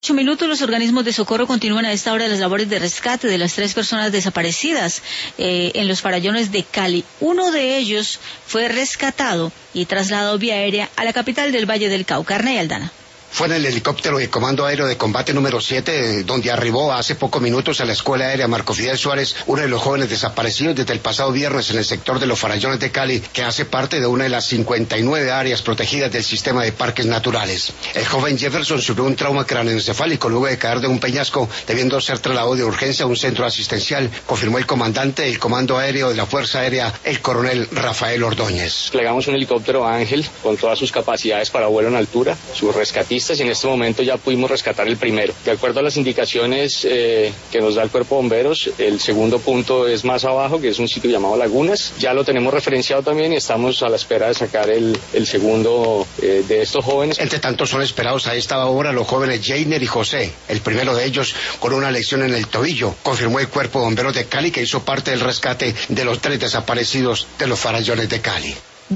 8 minutos, los organismos de socorro continúan a esta hora las labores de rescate de las 3 personas desaparecidas en los farallones de Cali. Uno de ellos fue rescatado y trasladado vía aérea a la capital del Valle del Cauca. Arney Aldana. Fue en el helicóptero de Comando Aéreo de Combate número 7, donde arribó hace pocos minutos a la Escuela Aérea Marco Fidel Suárez, uno de los jóvenes desaparecidos desde el pasado viernes en el sector de los Farallones de Cali, que hace parte de una de las 59 áreas protegidas del sistema de parques naturales. El joven Jefferson sufrió un trauma cráneoencefálico luego de caer de un peñasco, debiendo ser trasladado de urgencia a un centro asistencial, confirmó el comandante del Comando Aéreo de la Fuerza Aérea, el coronel Rafael Ordóñez. Desplegamos un helicóptero Ángel con todas sus capacidades para vuelo en altura, sus rescatistas, y en este momento ya pudimos rescatar el primero. De acuerdo a las indicaciones que nos da el Cuerpo de Bomberos, el segundo punto es más abajo, que es un sitio llamado Lagunas. Ya lo tenemos referenciado también y estamos a la espera de sacar el segundo de estos jóvenes. Entre tanto, son esperados a esta hora los jóvenes Jainer y José, el primero de ellos con una lesión en el tobillo, confirmó el Cuerpo de Bomberos de Cali, que hizo parte del rescate de los 3 desaparecidos de los Farallones de Cali.